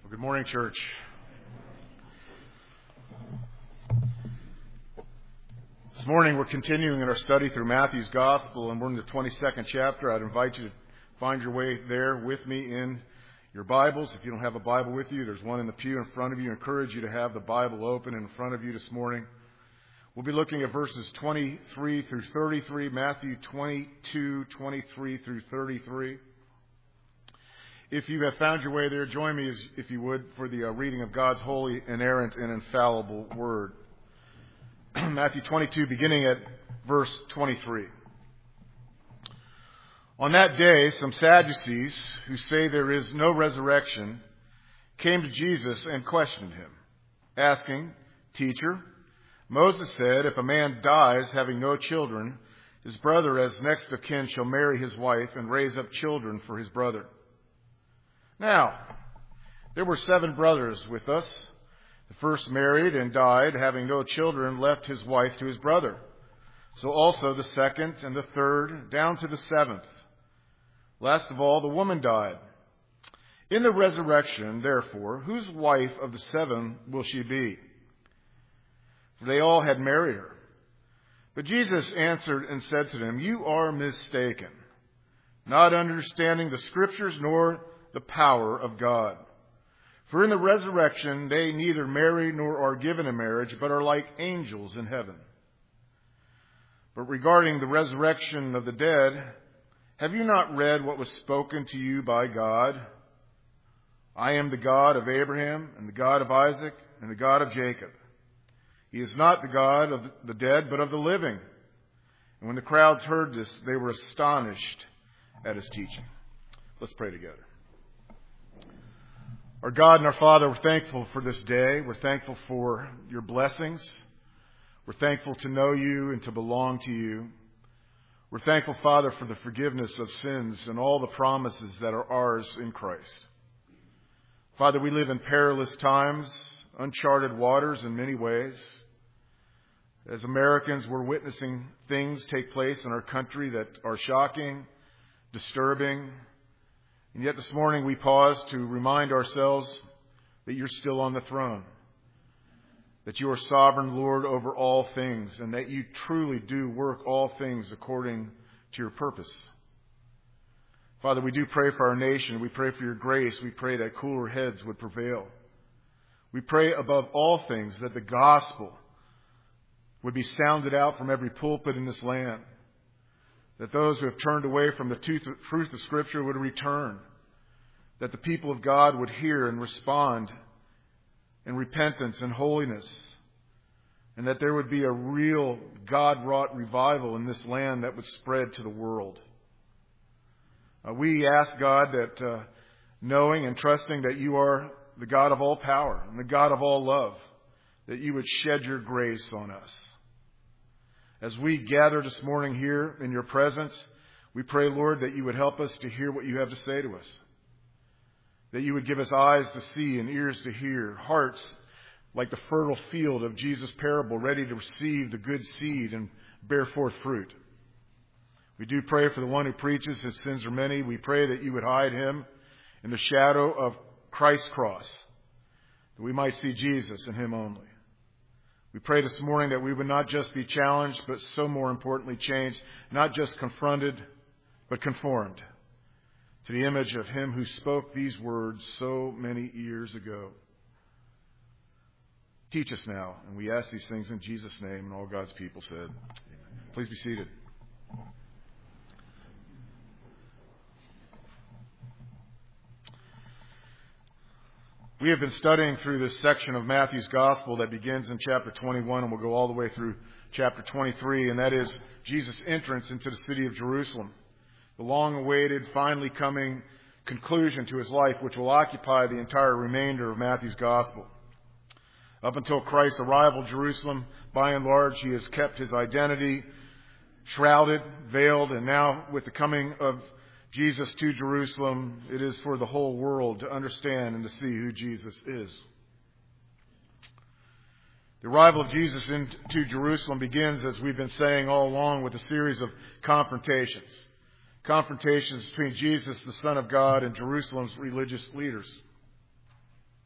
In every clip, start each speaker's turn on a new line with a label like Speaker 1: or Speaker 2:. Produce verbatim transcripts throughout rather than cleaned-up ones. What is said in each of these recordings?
Speaker 1: Well, good morning, church. This morning we're continuing in our study through Matthew's Gospel, and we're in the twenty-second chapter. I'd invite you to find your way there with me in your Bibles. If you don't have a Bible with you, there's one in the pew in front of you. I encourage you to have the Bible open in front of you this morning. We'll be looking at verses twenty-three through thirty-three, Matthew twenty-two, twenty-three through thirty-three. If you have found your way there, join me, as, if you would, for the uh, reading of God's holy, inerrant, and infallible Word. Matthew twenty-two, beginning at verse twenty-three. On that day, some Sadducees, who say there is no resurrection, came to Jesus and questioned him, asking, "Teacher, Moses said, if a man dies having no children, his brother as next of kin shall marry his wife and raise up children for his brother. Now, there were seven brothers with us. The first married and died, having no children, left his wife to his brother. So also the second and the third, down to the seventh. Last of all, the woman died. In the resurrection, therefore, whose wife of the seven will she be? For they all had married her." But Jesus answered and said to them, "You are mistaken, not understanding the Scriptures nor the power of God. For in the resurrection they neither marry nor are given in marriage, but are like angels in heaven. But regarding the resurrection of the dead, have you not read what was spoken to you by God? I am the God of Abraham and the God of Isaac and the God of Jacob. He is not the God of the dead, but of the living." And when the crowds heard this, they were astonished at his teaching. Let's pray together. Our God and our Father, we're thankful for this day. We're thankful for your blessings. We're thankful to know you and to belong to you. We're thankful, Father, for the forgiveness of sins and all the promises that are ours in Christ. Father, we live in perilous times, uncharted waters in many ways. As Americans, we're witnessing things take place in our country that are shocking, disturbing. And yet this morning we pause to remind ourselves that you're still on the throne, that you are sovereign Lord over all things, and that you truly do work all things according to your purpose. Father, we do pray for our nation. We pray for your grace. We pray that cooler heads would prevail. We pray above all things that the gospel would be sounded out from every pulpit in this land, that those who have turned away from the truth of Scripture would return, that the people of God would hear and respond in repentance and holiness, and that there would be a real God-wrought revival in this land that would spread to the world. Uh, we ask, God, that uh, knowing and trusting that you are the God of all power and the God of all love, that you would shed your grace on us. As we gather this morning here in your presence, we pray, Lord, that you would help us to hear what you have to say to us. That you would give us eyes to see and ears to hear, hearts like the fertile field of Jesus' parable, ready to receive the good seed and bear forth fruit. We do pray for the one who preaches. His sins are many. We pray that you would hide him in the shadow of Christ's cross, that we might see Jesus and him only. We pray this morning that we would not just be challenged, but so more importantly changed, not just confronted, but conformed to the image of him who spoke these words so many years ago. Teach us now, and we ask these things in Jesus' name, and all God's people said, Amen. Please be seated. We have been studying through this section of Matthew's Gospel that begins in chapter twenty-one and will go all the way through chapter twenty-three, and that is Jesus' entrance into the city of Jerusalem, the long-awaited, finally coming conclusion to his life, which will occupy the entire remainder of Matthew's Gospel. Up until Christ's arrival in Jerusalem, by and large, he has kept his identity shrouded, veiled, and now with the coming of Jesus to Jerusalem, it is for the whole world to understand and to see who Jesus is. The arrival of Jesus into Jerusalem begins, as we've been saying all along, with a series of confrontations. Confrontations between Jesus, the Son of God, and Jerusalem's religious leaders.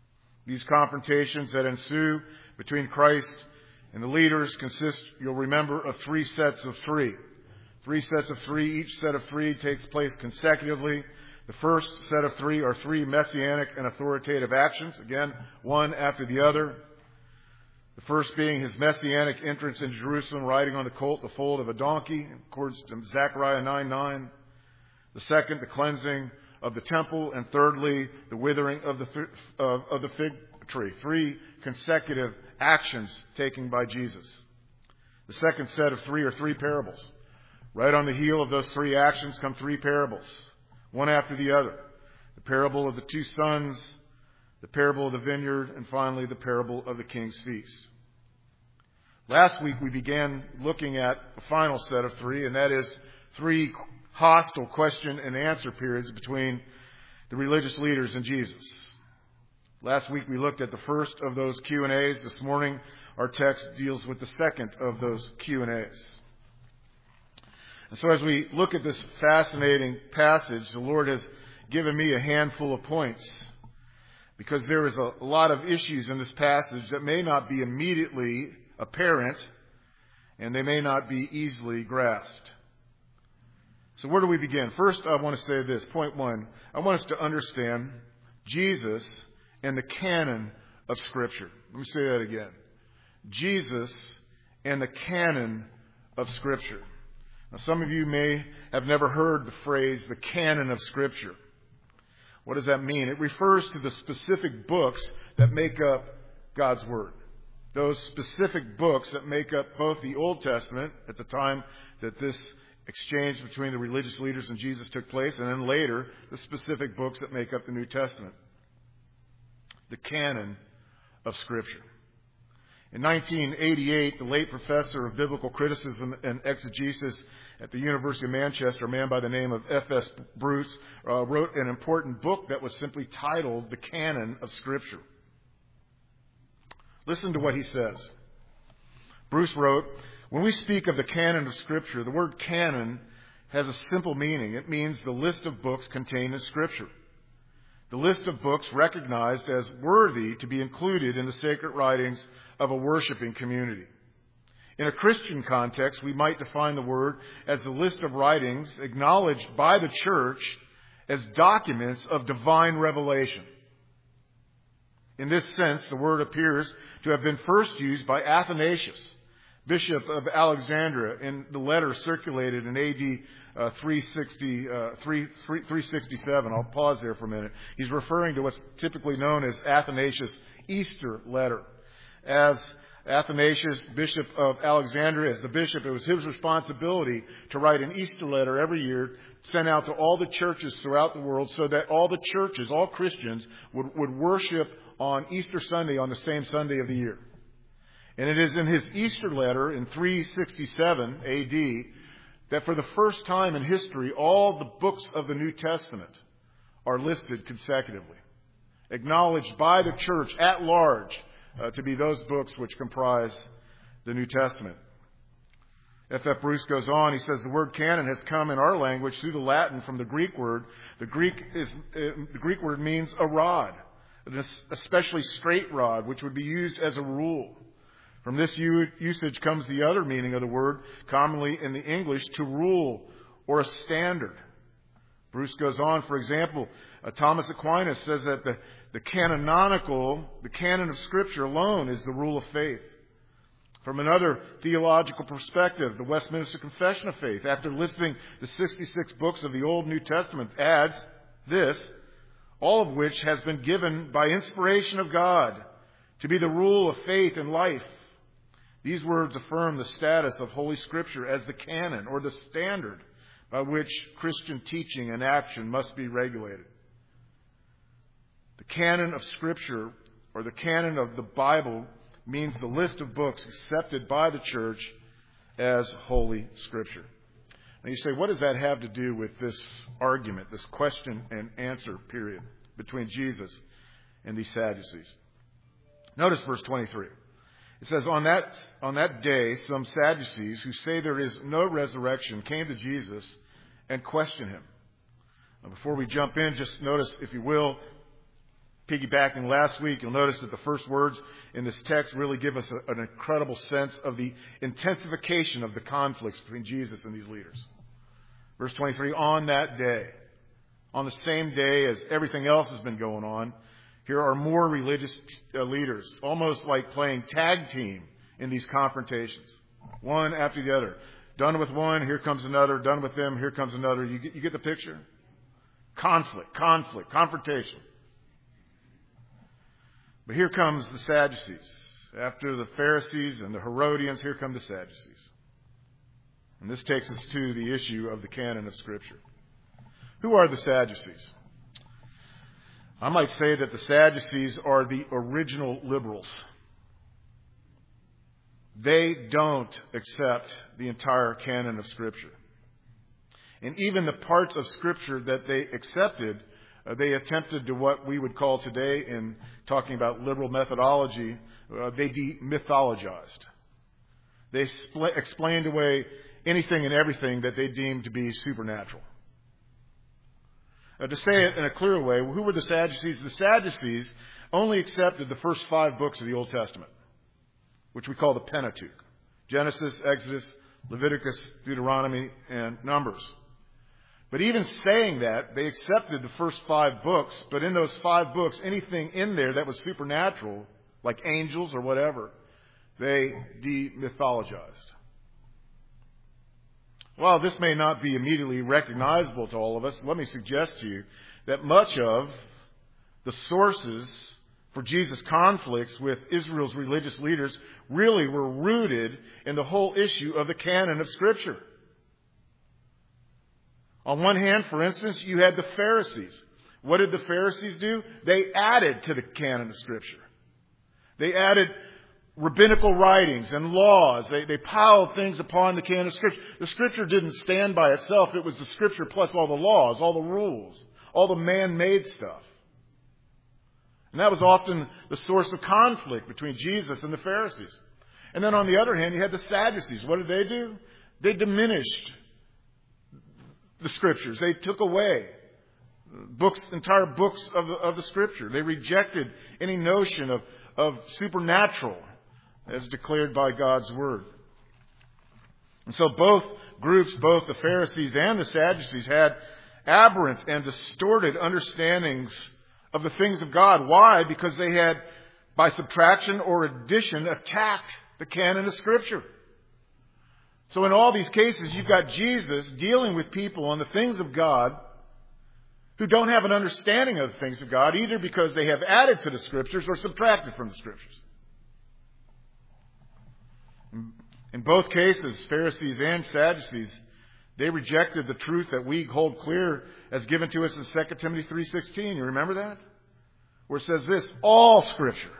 Speaker 1: These confrontations that ensue between Christ and the leaders consist, you'll remember, of three sets of three. Three sets of three. Each set of three takes place consecutively. The first set of three are three messianic and authoritative actions, again, one after the other. The first being his messianic entrance into Jerusalem riding on the colt, the foal of a donkey, in accordance to Zechariah nine nine. The second, the cleansing of the temple. And thirdly, the withering of the, th- of, of the fig tree. Three consecutive actions taken by Jesus. The second set of three are three parables. Right on the heel of those three actions come three parables, one after the other. The parable of the two sons, the parable of the vineyard, and finally the parable of the king's feast. Last week we began looking at the final set of three, and that is three hostile question and answer periods between the religious leaders and Jesus. Last week we looked at the first of those Q and A's. This morning our text deals with the second of those Q and A's. And so as we look at this fascinating passage, the Lord has given me a handful of points, because there is a lot of issues in this passage that may not be immediately apparent, and they may not be easily grasped. So where do we begin? First, I want to say this. Point one, I want us to understand Jesus and the canon of Scripture. Let me say that again. Jesus and the canon of Scripture. Now, some of you may have never heard the phrase, the canon of Scripture. What does that mean? It refers to the specific books that make up God's Word. Those specific books that make up both the Old Testament at the time that this exchange between the religious leaders and Jesus took place, and then later, the specific books that make up the New Testament. The canon of Scripture. In nineteen eighty-eight, the late professor of biblical criticism and exegesis at the University of Manchester, a man by the name of F S Bruce, uh, wrote an important book that was simply titled The Canon of Scripture. Listen to what he says. Bruce wrote, "When we speak of the canon of Scripture, the word canon has a simple meaning. It means the list of books contained in Scripture. The list of books recognized as worthy to be included in the sacred writings of a worshiping community. In a Christian context, we might define the word as the list of writings acknowledged by the church as documents of divine revelation. In this sense, the word appears to have been first used by Athanasius, Bishop of Alexandria, in the letter circulated in A D uh, three sixty, uh, three, three, three sixty-seven. I'll pause there for a minute. He's referring to what's typically known as Athanasius' Easter letter. As Athanasius, Bishop of Alexandria, as the bishop, it was his responsibility to write an Easter letter every year, sent out to all the churches throughout the world, so that all the churches, all Christians, would, would worship on Easter Sunday, on the same Sunday of the year. And it is in his Easter letter in three sixty-seven A D that for the first time in history, all the books of the New Testament are listed consecutively, acknowledged by the church at large uh, to be those books which comprise the New Testament. F F Bruce goes on, he says, the word canon has come in our language through the Latin from the Greek word. The Greek is uh, the Greek word means a rod, an especially straight rod, which would be used as a rule. From this usage comes the other meaning of the word, commonly in the English, to rule or a standard. Bruce goes on, for example, uh, Thomas Aquinas says that the, the canonical, the canon of Scripture alone is the rule of faith. From another theological perspective, the Westminster Confession of Faith, after listing the sixty-six books of the Old New Testament, adds this, all of which has been given by inspiration of God to be the rule of faith and life. These words affirm the status of Holy Scripture as the canon or the standard by which Christian teaching and action must be regulated. The canon of Scripture, or the canon of the Bible, means the list of books accepted by the church as Holy Scripture. Now you say, what does that have to do with this argument, this question and answer period between Jesus and these Sadducees? Notice verse twenty-three. It says, on that, on that day, some Sadducees who say there is no resurrection came to Jesus and questioned him. Now, before we jump in, just notice, if you will, piggybacking last week, you'll notice that the first words in this text really give us a, an incredible sense of the intensification of the conflicts between Jesus and these leaders. Verse twenty-three, on that day, on the same day as everything else has been going on, here are more religious uh, leaders, almost like playing tag team in these confrontations, one after the other. Done with one, here comes another. Done with them, here comes another. You get, you get the picture? Conflict, conflict, confrontation. But here comes the Sadducees. After the Pharisees and the Herodians, here come the Sadducees. And this takes us to the issue of the canon of Scripture. Who are the Sadducees? I might say that the Sadducees are the original liberals. They don't accept the entire canon of Scripture. And even the parts of Scripture that they accepted, uh, they attempted to what we would call today, in talking about liberal methodology, uh, they demythologized. They spl- explained away anything and everything that they deemed to be supernatural. Uh, to say it in a clearer way, who were the Sadducees? The Sadducees only accepted the first five books of the Old Testament, which we call the Pentateuch: Genesis, Exodus, Leviticus, Deuteronomy, and Numbers. But even saying that, they accepted the first five books, but in those five books, anything in there that was supernatural, like angels or whatever, they demythologized. While this may not be immediately recognizable to all of us, let me suggest to you that much of the sources for Jesus' conflicts with Israel's religious leaders really were rooted in the whole issue of the canon of Scripture. On one hand, for instance, you had the Pharisees. What did the Pharisees do? They added to the canon of Scripture. They added rabbinical writings and laws. They, they piled things upon the canon of Scripture. The Scripture didn't stand by itself. It was the Scripture plus all the laws, all the rules, all the man-made stuff. And that was often the source of conflict between Jesus and the Pharisees. And then on the other hand, you had the Sadducees. What did they do? They diminished the Scriptures. They took away books, entire books of the, of the Scripture. They rejected any notion of, of supernatural as declared by God's Word. And so both groups, both the Pharisees and the Sadducees, had aberrant and distorted understandings of the things of God. Why? Because they had, by subtraction or addition, attacked the canon of Scripture. So in all these cases, you've got Jesus dealing with people on the things of God who don't have an understanding of the things of God, either because they have added to the Scriptures or subtracted from the Scriptures. In both cases, Pharisees and Sadducees, they rejected the truth that we hold clear as given to us in Second Timothy three sixteen. You remember that? Where it says this: all Scripture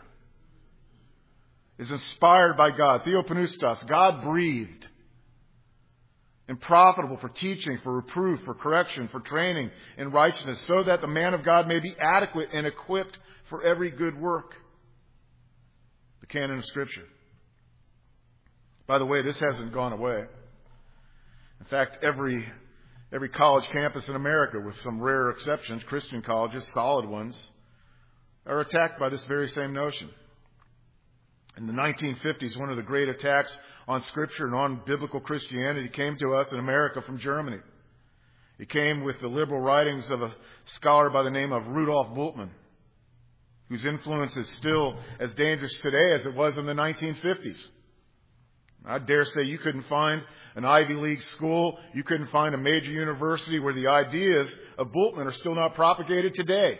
Speaker 1: is inspired by God, theopneustos, God breathed, and profitable for teaching, for reproof, for correction, for training in righteousness, so that the man of God may be adequate and equipped for every good work. The canon of Scripture. By the way, this hasn't gone away. In fact, every every college campus in America, with some rare exceptions, Christian colleges, solid ones, are attacked by this very same notion. In the nineteen fifties, one of the great attacks on Scripture and on biblical Christianity came to us in America from Germany. It came with the liberal writings of a scholar by the name of Rudolf Bultmann, whose influence is still as dangerous today as it was in the nineteen fifties. I dare say you couldn't find an Ivy League school, you couldn't find a major university where the ideas of Bultmann are still not propagated today.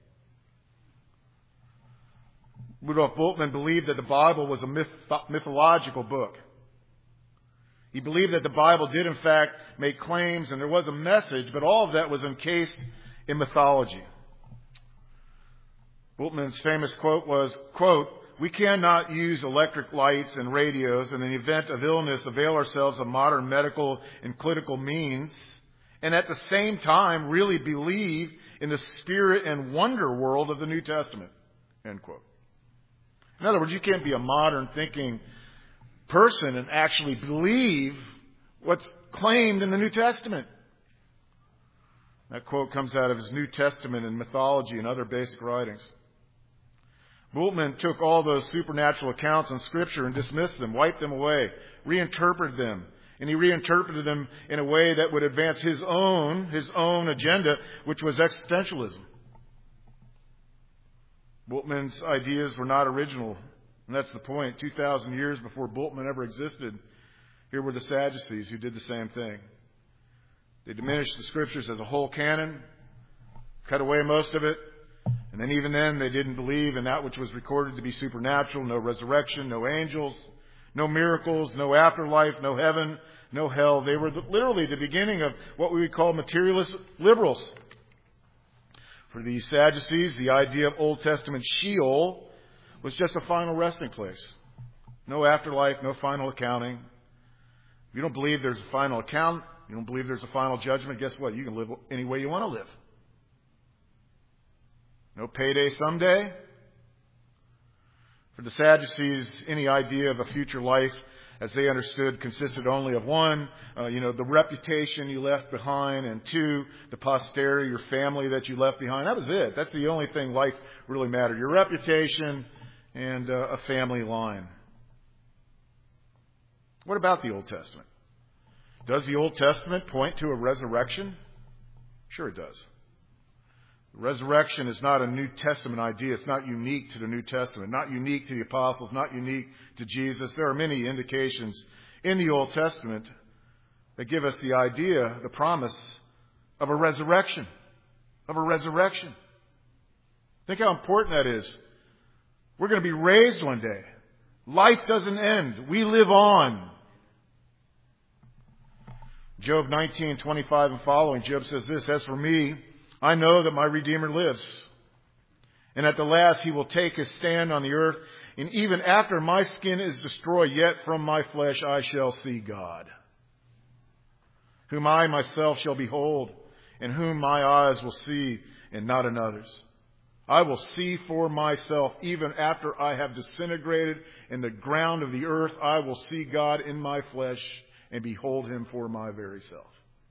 Speaker 1: Rudolf Bultmann believed that the Bible was a myth- mythological book. He believed that the Bible did, in fact, make claims and there was a message, but all of that was encased in mythology. Bultmann's famous quote was, quote, "We cannot use electric lights and radios and in the event of illness avail ourselves of modern medical and clinical means and at the same time really believe in the spirit and wonder world of the New Testament." End quote. In other words, you can't be a modern thinking person and actually believe what's claimed in the New Testament. That quote comes out of his New Testament and mythology and other basic writings. Bultmann took all those supernatural accounts in Scripture and dismissed them, wiped them away, reinterpreted them. And he reinterpreted them in a way that would advance his own, his own agenda, which was existentialism. Bultmann's ideas were not original. And that's the point. two thousand years before Bultmann ever existed, here were the Sadducees who did the same thing. They diminished the Scriptures as a whole canon, cut away most of it, and then even then they didn't believe in that which was recorded to be supernatural, no resurrection, no angels, no miracles, no afterlife, no heaven, no hell. They were the, literally the beginning of what we would call materialist liberals. For the Sadducees, the idea of Old Testament Sheol was just a final resting place. No afterlife, no final accounting. If you don't believe there's a final account, you don't believe there's a final judgment, guess what? You can live any way you want to live. No payday someday. For the Sadducees, any idea of a future life, as they understood, consisted only of one, uh, you know, the reputation you left behind, and two, the posterity, your family that you left behind. That was it. That's the only thing life really mattered. Your reputation and uh, a family line. What about the Old Testament? Does the Old Testament point to a resurrection? Sure it does. Resurrection is not a New Testament idea. It's not unique to the New Testament, not unique to the apostles, not unique to Jesus. There are many indications in the Old Testament that give us the idea, the promise of a resurrection, of a resurrection. Think how important that is. We're going to be raised one day. Life doesn't end. We live on. Job nineteen, twenty-five and following, Job says this, "As for me, I know that my Redeemer lives, and at the last he will take his stand on the earth, and even after my skin is destroyed, yet from my flesh I shall see God, whom I myself shall behold, and whom my eyes will see, and not another's. I will see for myself, even after I have disintegrated in the ground of the earth, I will see God in my flesh, and behold him for my very self."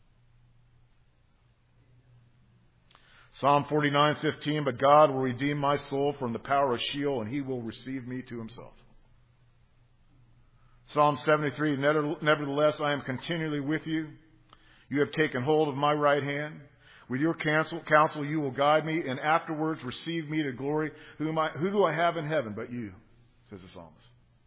Speaker 1: Psalm forty-nine fifteen, "But God will redeem my soul from the power of Sheol, and he will receive me to himself." Psalm seventy-three, "Nevertheless, I am continually with you. You have taken hold of my right hand. With your counsel, counsel you will guide me, and afterwards receive me to glory. Who, am I, who do I have in heaven but you?" says the psalmist.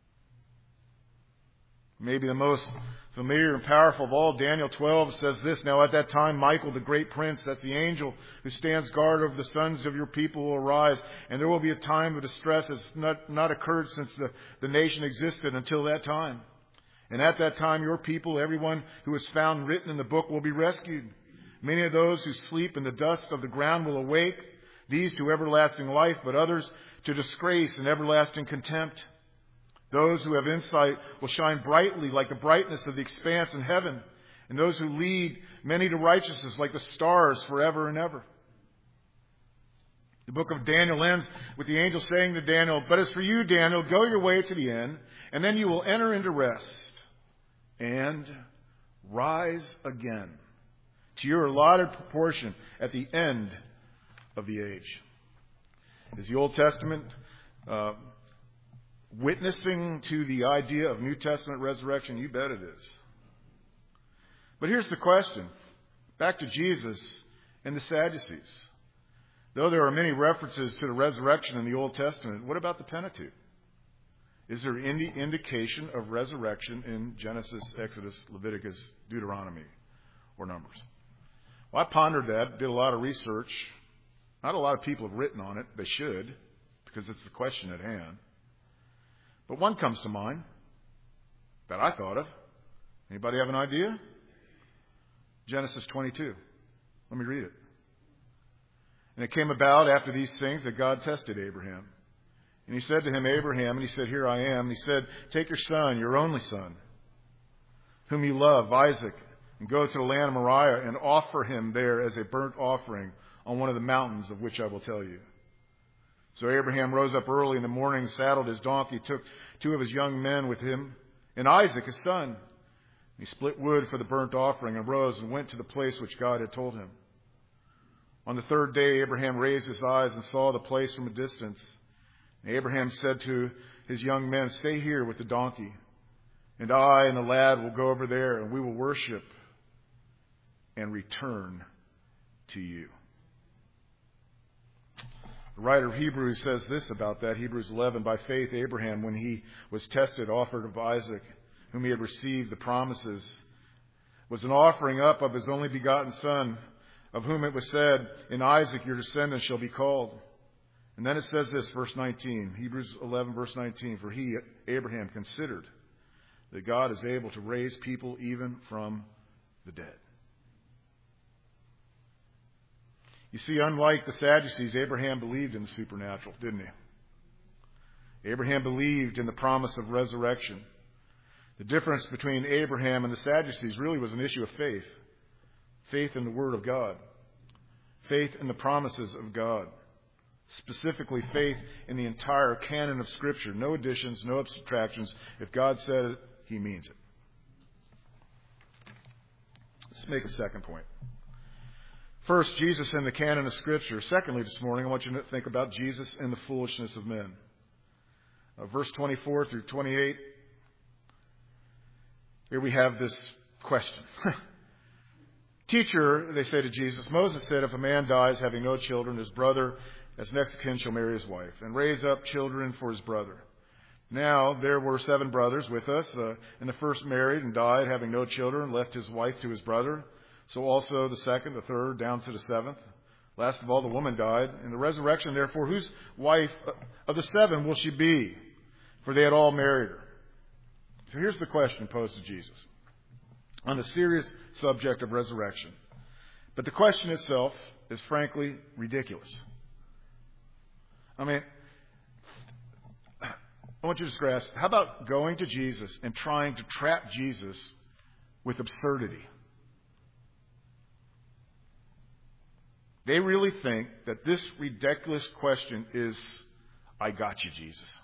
Speaker 1: Maybe the most familiar and powerful of all, Daniel twelve says this, "Now at that time Michael, the great prince," that's the angel who stands guard over the sons of your people, "will arise, and there will be a time of distress that's not, not occurred since the, the nation existed until that time. And at that time your people, everyone who is found written in the book, will be rescued. Many of those who sleep in the dust of the ground will awake, these to everlasting life, but others to disgrace and everlasting contempt. Those who have insight will shine brightly like the brightness of the expanse in heaven, and those who lead many to righteousness like the stars forever and ever." The book of Daniel ends with the angel saying to Daniel, "But as for you, Daniel, go your way to the end, and then you will enter into rest and rise again to your allotted proportion at the end of the age." Is the Old Testament uh, witnessing to the idea of New Testament resurrection? You bet it is. But here's the question. Back to Jesus and the Sadducees. Though there are many references to the resurrection in the Old Testament, what about the Pentateuch? Is there any indication of resurrection in Genesis, Exodus, Leviticus, Deuteronomy, or Numbers? Well, I pondered that, did a lot of research. Not a lot of people have written on it. They should, because it's the question at hand. But one comes to mind that I thought of. Anybody have an idea? Genesis twenty-two. Let me read it. "And it came about after these things that God tested Abraham. And he said to him, Abraham, and he said, Here I am. And he said, Take your son, your only son, whom you love, Isaac, and go to the land of Moriah and offer him there as a burnt offering on one of the mountains of which I will tell you. So Abraham rose up early in the morning, saddled his donkey, took two of his young men with him, and Isaac, his son. He split wood for the burnt offering and rose and went to the place which God had told him. On the third day, Abraham raised his eyes and saw the place from a distance. Abraham said to his young men, "Stay here with the donkey, and I and the lad will go over there, and we will worship and return to you." The writer of Hebrews says this about that, Hebrews eleven, "By faith Abraham, when he was tested, offered of Isaac, whom he had received the promises, was an offering up of his only begotten son, of whom it was said, 'In Isaac your descendants shall be called.'" And then it says this, verse nineteen, Hebrews eleven, verse nineteen, "For he, Abraham, considered that God is able to raise people even from the dead." You see, unlike the Sadducees, Abraham believed in the supernatural, didn't he? Abraham believed in the promise of resurrection. The difference between Abraham and the Sadducees really was an issue of faith. Faith in the Word of God. Faith in the promises of God. Specifically, faith in the entire canon of Scripture. No additions, no subtractions. If God said it, He means it. Let's make a second point. First, Jesus in the canon of Scripture. Secondly, this morning, I want you to think about Jesus and the foolishness of men. Uh, verse twenty-four through twenty-eight. Here we have this question. "Teacher," they say to Jesus, "Moses said, if a man dies having no children, his brother as next of kin shall marry his wife, and raise up children for his brother. Now there were seven brothers with us, uh, and the first married and died, having no children, left his wife to his brother. So also the second, the third, down to the seventh. Last of all, the woman died. In the resurrection, therefore, whose wife of the seven will she be? For they had all married her." So here's the question posed to Jesus on the serious subject of resurrection. But the question itself is frankly ridiculous. I mean, I want you to grasp, how about going to Jesus and trying to trap Jesus with absurdity? They really think that this ridiculous question is, "I got you, Jesus.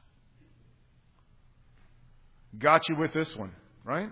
Speaker 1: Got you with this one," right?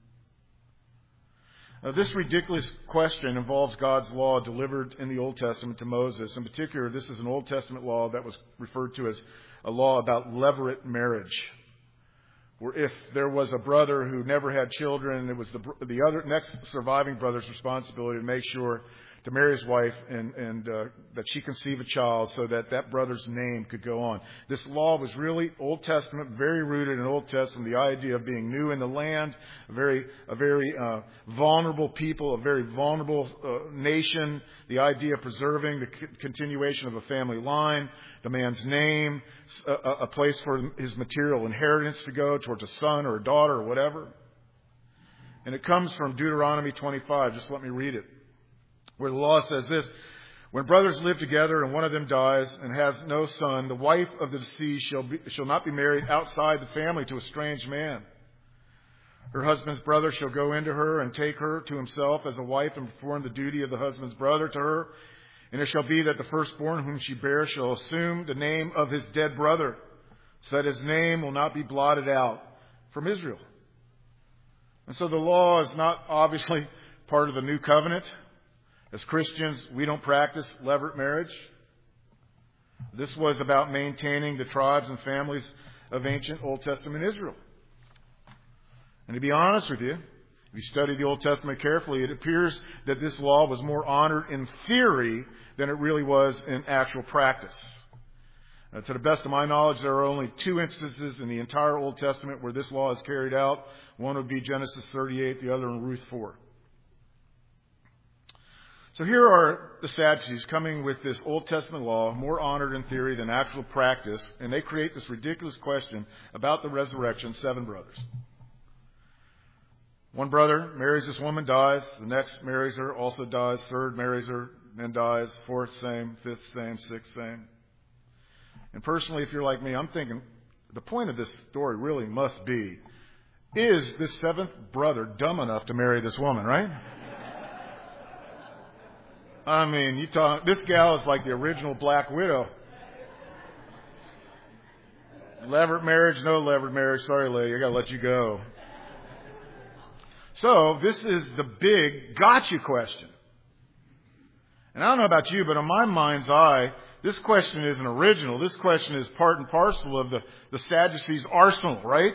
Speaker 1: Now, this ridiculous question involves God's law delivered in the Old Testament to Moses. In particular, this is an Old Testament law that was referred to as a law about levirate marriage, where if there was a brother who never had children, it was the, the other next surviving brother's responsibility to make sure to marry his wife and, and uh, that she conceive a child so that that brother's name could go on. This law was really Old Testament, very rooted in Old Testament, the idea of being new in the land, a very, a very uh, vulnerable people, a very vulnerable uh, nation, the idea of preserving the c- continuation of a family line, the man's name, a, a place for his material inheritance to go towards a son or a daughter or whatever. And it comes from Deuteronomy twenty-five. Just let me read it. Where the law says this: "When brothers live together and one of them dies and has no son, the wife of the deceased shall be, shall not be married outside the family to a strange man. Her husband's brother shall go into her and take her to himself as a wife and perform the duty of the husband's brother to her. And it shall be that the firstborn whom she bears shall assume the name of his dead brother, so that his name will not be blotted out from Israel." And so the law is not obviously part of the new covenant. As Christians, we don't practice levirate marriage. This was about maintaining the tribes and families of ancient Old Testament Israel. And to be honest with you, if you study the Old Testament carefully, it appears that this law was more honored in theory than it really was in actual practice. Uh, to the best of my knowledge, there are only two instances in the entire Old Testament where this law is carried out. One would be Genesis thirty-eight, the other in Ruth four. So here are the Sadducees coming with this Old Testament law, more honored in theory than actual practice, and they create this ridiculous question about the resurrection, seven brothers. One brother marries this woman, dies. The next marries her, also dies. Third marries her, then dies. Fourth, same. Fifth, same. Sixth, same. And personally, if you're like me, I'm thinking the point of this story really must be, is this seventh brother dumb enough to marry this woman, right? I mean, you talk, this gal is like the original Black Widow. Levirate marriage, no levirate marriage. Sorry, lady, I got to let you go. So this is the big gotcha question. And I don't know about you, but in my mind's eye, this question isn't original. This question is part and parcel of the, the Sadducees' arsenal, right?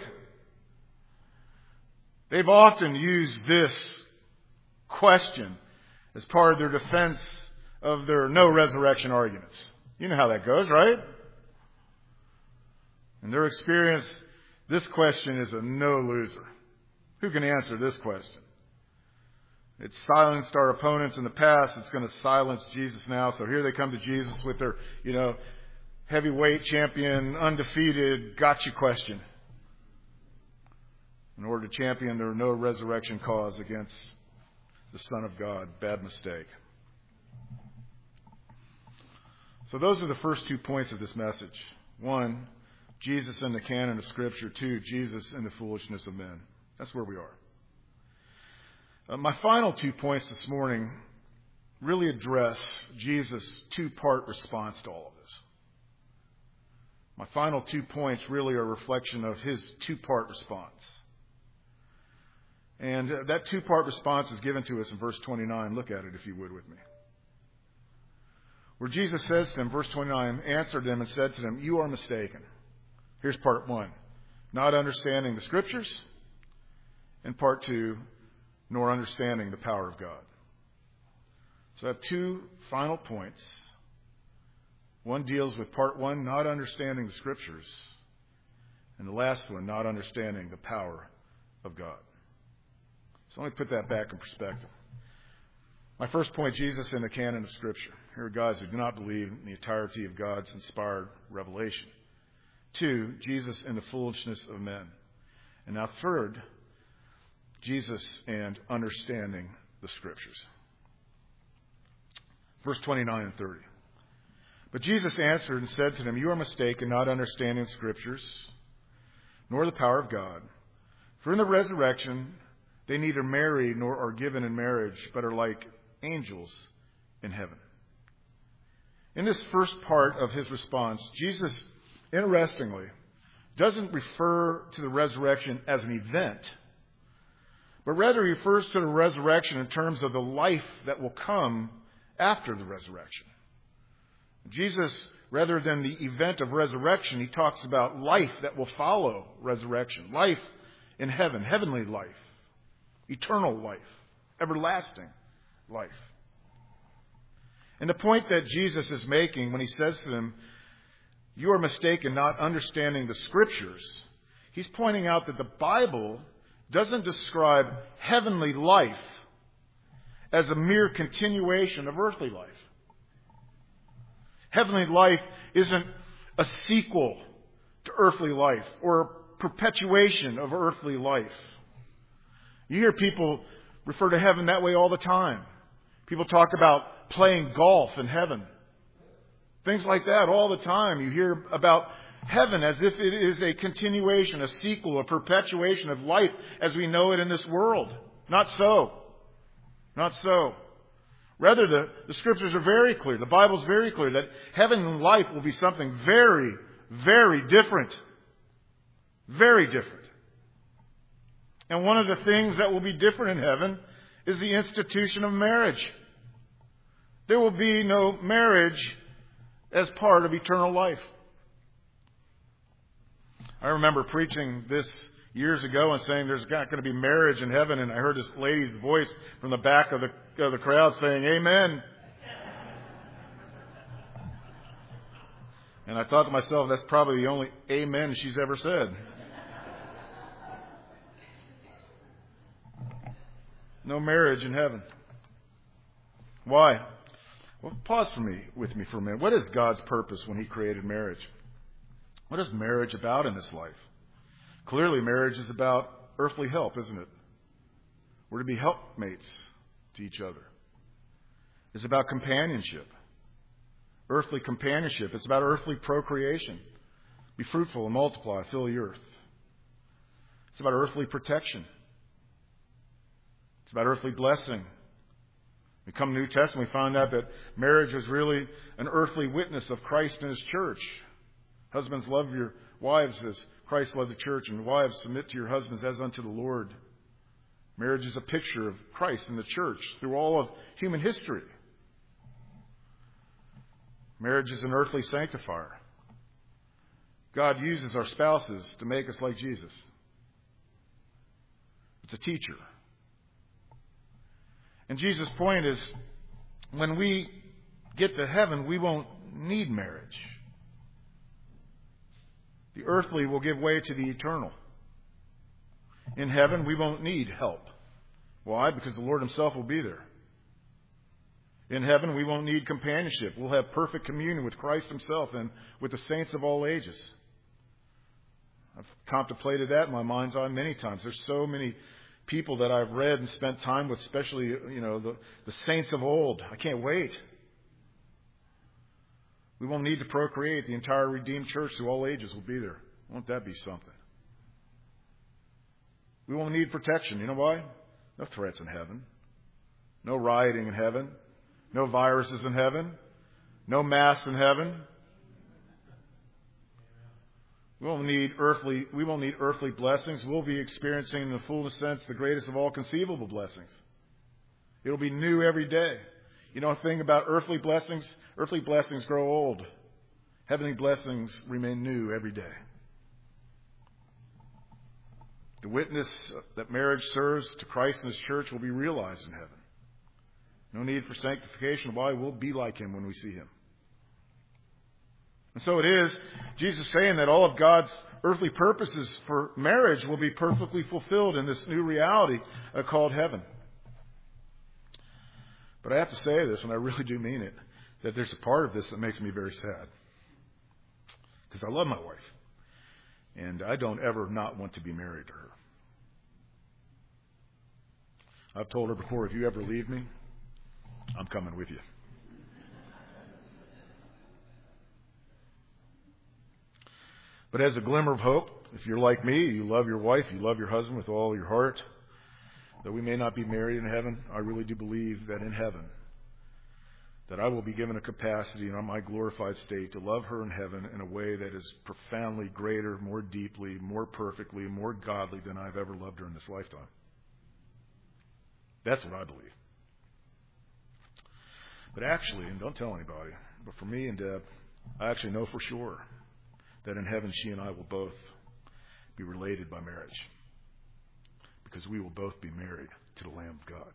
Speaker 1: They've often used this question as part of their defense of their no resurrection arguments. You know how that goes, right? In their experience, this question is a no loser. Who can answer this question? It's silenced our opponents in the past. It's going to silence Jesus now. So here they come to Jesus with their, you know, heavyweight champion, undefeated, gotcha question, in order to champion their no resurrection cause against the Son of God. Bad mistake. So those are the first two points of this message. One, Jesus in the canon of Scripture. Two, Jesus in the foolishness of men. That's where we are. Uh, my final two points this morning really address Jesus' two-part response to all of this. My final two points really are a reflection of his two-part response. And uh, that two-part response is given to us in verse twenty-nine. Look at it if you would with me. Where Jesus says to them, verse twenty-nine, answered them and said to them, you are mistaken. Here's part one, not understanding the Scriptures. And part two, nor understanding the power of God. So I have two final points. One deals with part one, not understanding the Scriptures. And the last one, not understanding the power of God. So let me put that back in perspective. My first point, Jesus in the canon of Scripture. Here are guys who do not believe in the entirety of God's inspired revelation. Two, Jesus in the foolishness of men. And now third, Jesus and understanding the Scriptures. Verse twenty-nine and thirty. But Jesus answered and said to them, you are mistaken, not understanding the Scriptures, nor the power of God. For in the resurrection they neither marry nor are given in marriage, but are like angels in heaven. In this first part of his response, Jesus, interestingly, doesn't refer to the resurrection as an event, but rather refers to the resurrection in terms of the life that will come after the resurrection. Jesus, rather than the event of resurrection, he talks about life that will follow resurrection. Life in heaven, heavenly life, eternal life, everlasting life. And the point that Jesus is making when he says to them, you are mistaken, not understanding the Scriptures, he's pointing out that the Bible doesn't describe heavenly life as a mere continuation of earthly life. Heavenly life isn't a sequel to earthly life or a perpetuation of earthly life. You hear people refer to heaven that way all the time. People talk about playing golf in heaven. Things like that all the time. You hear about heaven as if it is a continuation, a sequel, a perpetuation of life as we know it in this world. Not so. Not so. Rather, the, the Scriptures are very clear. The Bible is very clear that heaven and life will be something very, very different. Very different. And one of the things that will be different in heaven is the institution of marriage. There will be no marriage as part of eternal life. I remember preaching this years ago and saying there's not going to be marriage in heaven, and I heard this lady's voice from the back of the, of the crowd saying, amen. And I thought to myself, that's probably the only amen she's ever said. No marriage in heaven. Why? Well, pause for me with me for a minute. What is God's purpose when He created marriage? What is marriage about in this life? Clearly, marriage is about earthly help, isn't it? We're to be helpmates to each other. It's about companionship. Earthly companionship. It's about earthly procreation. Be fruitful and multiply, fill the earth. It's about earthly protection. It's about earthly blessing. We come to the New Testament, we find out that marriage is really an earthly witness of Christ and His church. Husbands, love your wives as Christ loved the church, and wives, submit to your husbands as unto the Lord. Marriage is a picture of Christ and the church through all of human history. Marriage is an earthly sanctifier. God uses our spouses to make us like Jesus. It's a teacher. And Jesus' point is, when we get to heaven, we won't need marriage. The earthly will give way to the eternal. In heaven, we won't need help. Why? Because the Lord Himself will be there. In heaven, we won't need companionship. We'll have perfect communion with Christ Himself and with the saints of all ages. I've contemplated that in my mind's eye many times. There's so many people that I've read and spent time with, especially, you know, the, the saints of old. I can't wait. We won't need to procreate. The entire redeemed church through all ages will be there. Won't that be something? We won't need protection. You know why? No threats in heaven. No rioting in heaven. No viruses in heaven. No masks in heaven. We won't need earthly, we won't need earthly blessings. We'll be experiencing in the fullest sense the greatest of all conceivable blessings. It'll be new every day. You know, the thing about earthly blessings, earthly blessings grow old. Heavenly blessings remain new every day. The witness that marriage serves to Christ and His church will be realized in heaven. No need for sanctification. Why? We'll be like Him when we see Him. And so it is, Jesus saying that all of God's earthly purposes for marriage will be perfectly fulfilled in this new reality uh, called heaven. But I have to say this, and I really do mean it, that there's a part of this that makes me very sad. Because I love my wife. And I don't ever not want to be married to her. I've told her before, if you ever leave me, I'm coming with you. But as a glimmer of hope, if you're like me, you love your wife, you love your husband with all your heart, though we may not be married in heaven, I really do believe that in heaven, that I will be given a capacity in my glorified state to love her in heaven in a way that is profoundly greater, more deeply, more perfectly, more godly than I've ever loved her in this lifetime. That's what I believe. But actually, and don't tell anybody, but for me and Deb, I actually know for sure that in heaven she and I will both be related by marriage. Because we will both be married to the Lamb of God.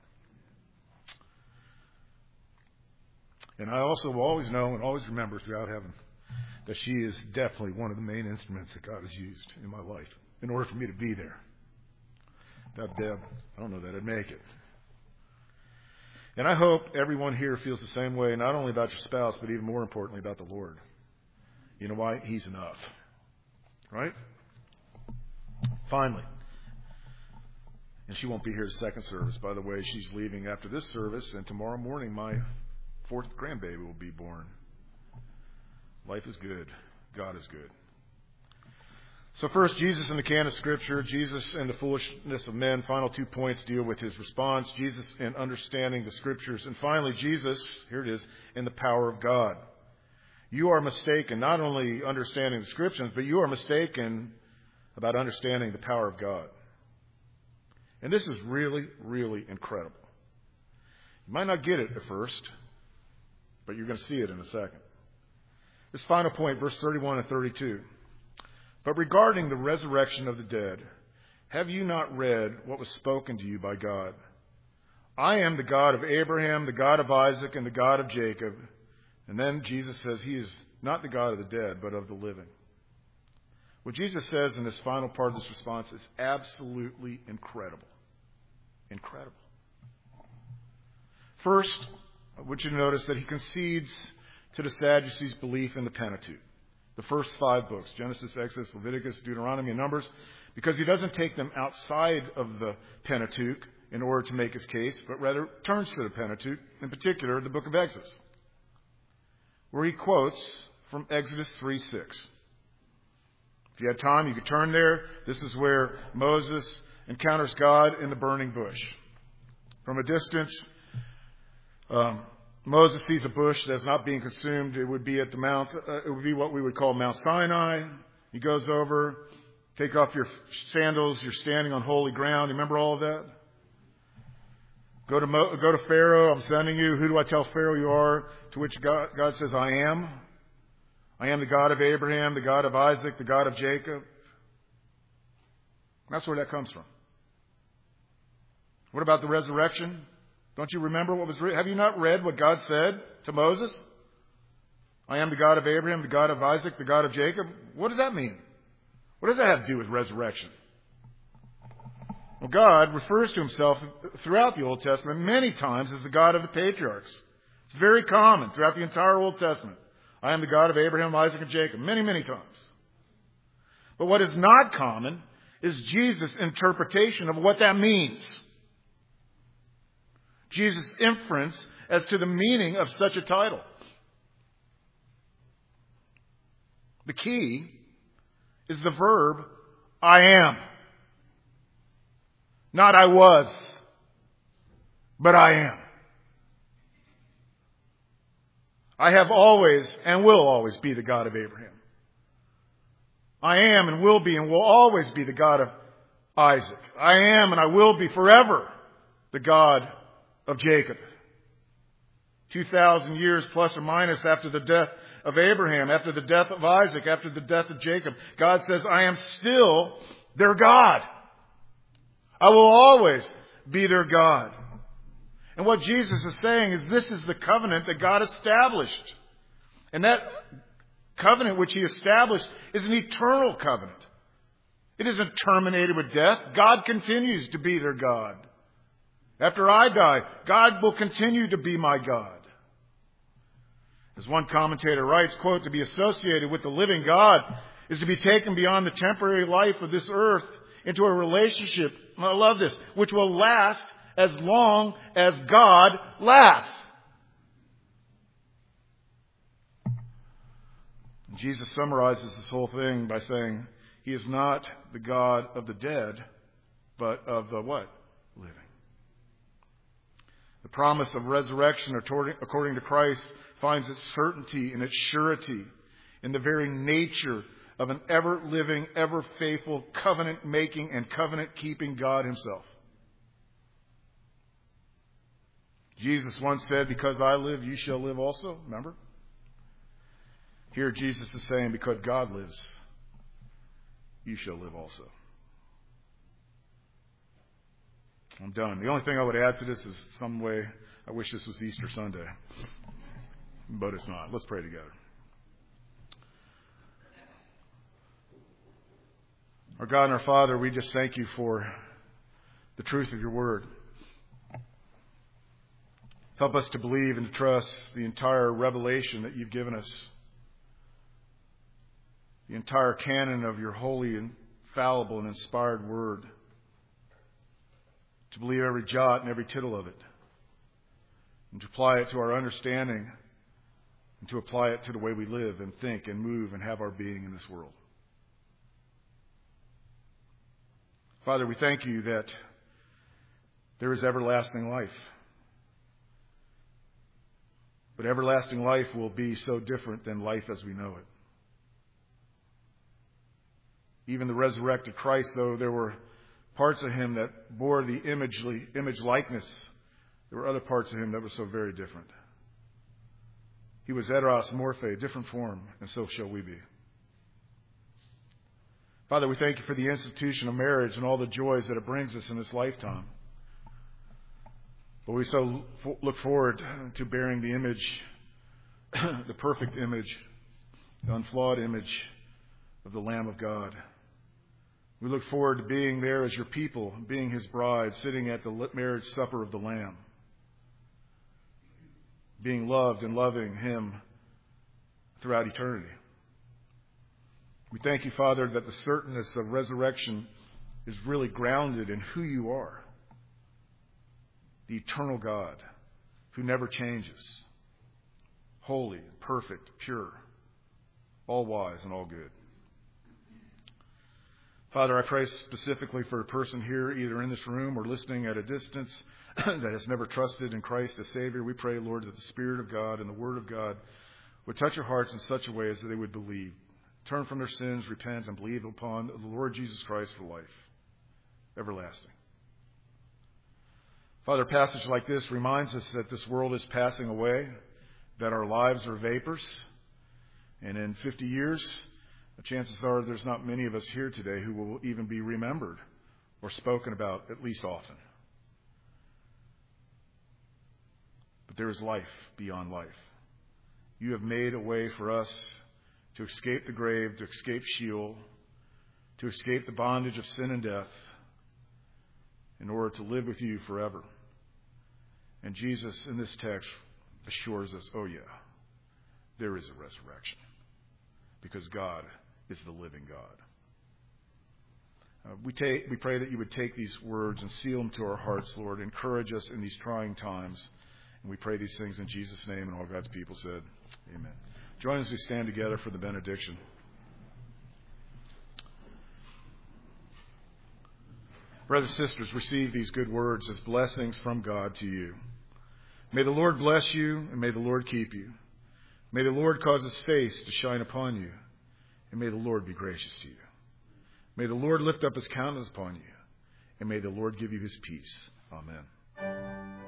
Speaker 1: And I also will always know and always remember throughout heaven that she is definitely one of the main instruments that God has used in my life in order for me to be there. Without Deb, I don't know that I'd make it. And I hope everyone here feels the same way, not only about your spouse, but even more importantly about the Lord. You know why? He's enough. Right? Finally. And she won't be here at second service. By the way, she's leaving after this service, and tomorrow morning my fourth grandbaby will be born. Life is good. God is good. So first, Jesus in the canon of Scripture, Jesus and the foolishness of men. Final two points deal with His response. Jesus in understanding the Scriptures. And finally, Jesus, here it is, in the power of God. You are mistaken, not only understanding the Scriptures, but you are mistaken about understanding the power of God. And this is really, really incredible. You might not get it at first, but you're going to see it in a second. This final point, verse thirty-one and thirty-two. But regarding the resurrection of the dead, have you not read what was spoken to you by God? I am the God of Abraham, the God of Isaac, and the God of Jacob. And then Jesus says He is not the God of the dead, but of the living. What Jesus says in this final part of this response is absolutely incredible. Incredible. First, I want you to notice that He concedes to the Sadducees' belief in the Pentateuch. The first five books, Genesis, Exodus, Leviticus, Deuteronomy, and Numbers, because He doesn't take them outside of the Pentateuch in order to make His case, but rather turns to the Pentateuch, in particular the book of Exodus, where He quotes from Exodus three six. If you had time, you could turn there. This is where Moses encounters God in the burning bush. From a distance, um, Moses sees a bush that's not being consumed. It would be at the mount. Uh, it would be what we would call Mount Sinai. He goes over, take off your sandals. You're standing on holy ground. You remember all of that? Go to Mo, go to Pharaoh. I'm sending you. Who do I tell Pharaoh you are? To which God, God says, I am. I am the God of Abraham, the God of Isaac, the God of Jacob. That's where that comes from. What about the resurrection? Don't you remember what was written? Have you not read what God said to Moses? I am the God of Abraham, the God of Isaac, the God of Jacob. What does that mean? What does that have to do with resurrection? Well, God refers to himself throughout the Old Testament many times as the God of the patriarchs. It's very common throughout the entire Old Testament. I am the God of Abraham, Isaac, and Jacob. Many, many times. But what is not common is Jesus' interpretation of what that means. Jesus' inference as to the meaning of such a title. The key is the verb, I am. Not I was, but I am. I have always and will always be the God of Abraham. I am and will be and will always be the God of Isaac. I am and I will be forever the God of Jacob. Two thousand years plus or minus after the death of Abraham, after the death of Isaac, after the death of Jacob, God says, I am still their God. I will always be their God. And what Jesus is saying is this is the covenant that God established. And that covenant which he established is an eternal covenant. It isn't terminated with death. God continues to be their God. After I die, God will continue to be my God. As one commentator writes, quote, to be associated with the living God is to be taken beyond the temporary life of this earth into a relationship, I love this, which will last as long as God lasts. Jesus summarizes this whole thing by saying, he is not the God of the dead, but of the what? Living. The promise of resurrection, according to Christ, finds its certainty and its surety in the very nature of an ever-living, ever-faithful, covenant-making and covenant-keeping God himself. Jesus once said, because I live, you shall live also. Remember? Here Jesus is saying, because God lives, you shall live also. I'm done. The only thing I would add to this is some way, I wish this was Easter Sunday. But it's not. Let's pray together. Our God and our Father, we just thank you for the truth of your word. Help us to believe and to trust the entire revelation that you've given us. The entire canon of your holy and fallible and inspired word. To believe every jot and every tittle of it. And to apply it to our understanding. And to apply it to the way we live and think and move and have our being in this world. Father, we thank you that there is everlasting life. But everlasting life will be so different than life as we know it. Even the resurrected Christ, though there were parts of him that bore the image, image likeness, there were other parts of him that were so very different. He was eros morphe, different form, and so shall we be. Father, we thank you for the institution of marriage and all the joys that it brings us in this lifetime. But we so look forward to bearing the image, the perfect image, the unflawed image of the Lamb of God. We look forward to being there as your people, being his bride, sitting at the marriage supper of the Lamb, being loved and loving him throughout eternity. We thank you, Father, that the certainness of resurrection is really grounded in who you are. The eternal God who never changes. Holy, perfect, pure, all wise and all good. Father, I pray specifically for a person here, either in this room or listening at a distance, that has never trusted in Christ as Savior. We pray, Lord, that the Spirit of God and the Word of God would touch their hearts in such a way as that they would believe. Turn from their sins, repent, and believe upon the Lord Jesus Christ for life everlasting. Father, a passage like this reminds us that this world is passing away, that our lives are vapors, and in fifty years, the chances are there's not many of us here today who will even be remembered or spoken about, at least often. But there is life beyond life. You have made a way for us to escape the grave, to escape Sheol, to escape the bondage of sin and death, in order to live with you forever. And Jesus, in this text, assures us, oh yeah, there is a resurrection, because God is the living God. Uh, we, take, we pray that you would take these words and seal them to our hearts, Lord. Encourage us in these trying times. And we pray these things in Jesus' name, and all God's people said, amen. Join us as we stand together for the benediction. Brothers and sisters, receive these good words as blessings from God to you. May the Lord bless you, and may the Lord keep you. May the Lord cause his face to shine upon you, and may the Lord be gracious to you. May the Lord lift up his countenance upon you, and may the Lord give you his peace. Amen.